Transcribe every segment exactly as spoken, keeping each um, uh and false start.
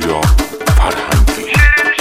Stüdyo Farhangi.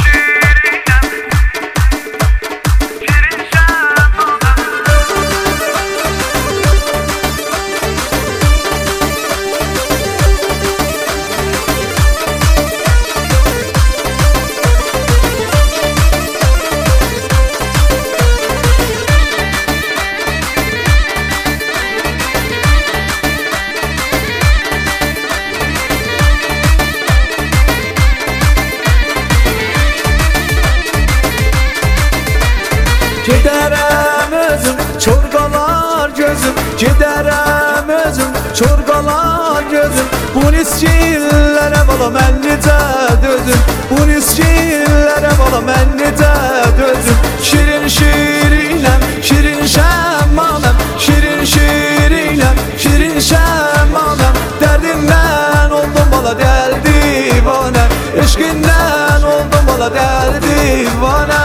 Giderem özüm, çorgalar gözüm. Giderem özüm, çorgalar gözüm. Bu niskillere balam ellide dözüm. Bu niskillere balam ellide dözüm. Şirin şirinem, şirin şemmalem. Şirin şirinem, şirin şemmalem. Derdimden oldum bala del divane. Eşkinden oldum bala del divane.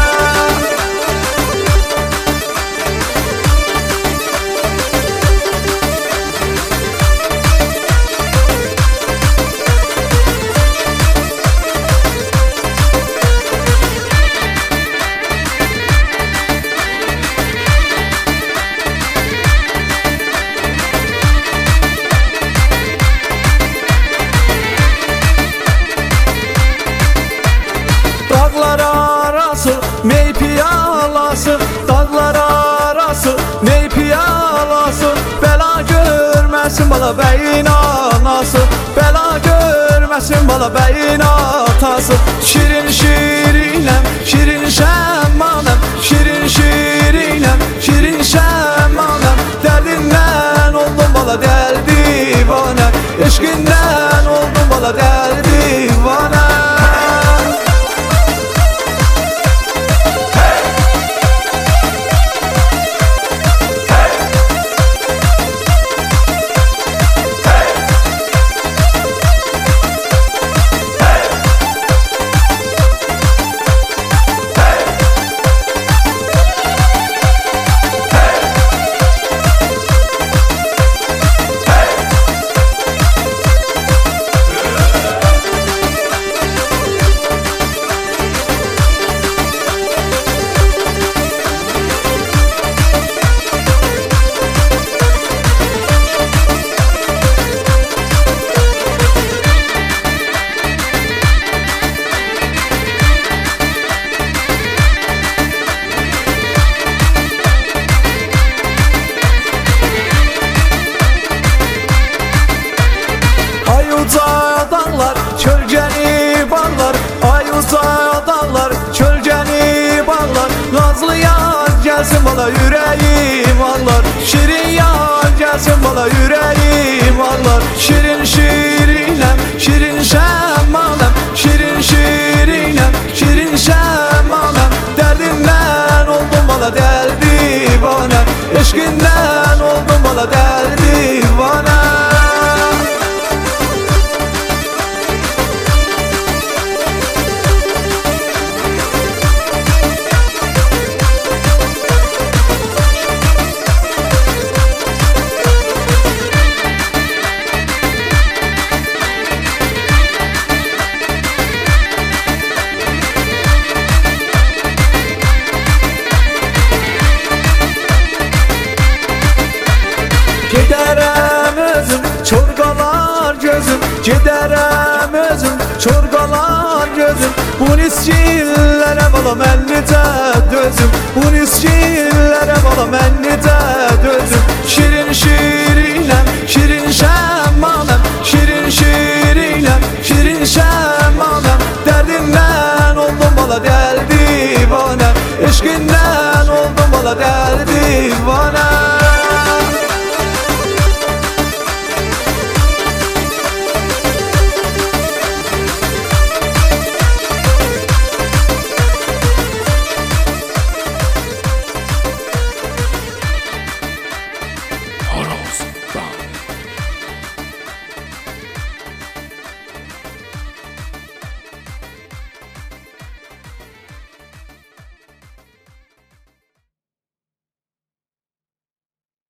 Dağlar arası mey piyalası, dağlar arası mey piyalası. Bela görməsin bala bəyin anası, bela görməsin bala bəyin atası. Şirin şirinəm, şirin şəmmanəm. Şirin şirinəm, şirin şəmmanəm. Dərdindən oldum bala dəl divanə. Eşqindən oldum bala dəl divanə. Uca dağlar, kölgəni bağlar. Ay uca dağlar, kölgəni bağlar. Nazlı yar gəlsin bala yüreğim ağlar. Şirin yar gəlsin bala yüreğim ağlar. Şirin şirinəm, şirin şəmmaləm. Şirin şirinəm, şirin şəmmaləm. Dərdimdən oldum bala dəl divanə. Eşqindən oldum bala dəl divanə. Giderem özüm, çorgalar gözüm. Giderem özüm, çorgalar gözüm. Bu niskillere balam ellide dözüm. Bu niskillere balam ellide dözüm. Şirin şirin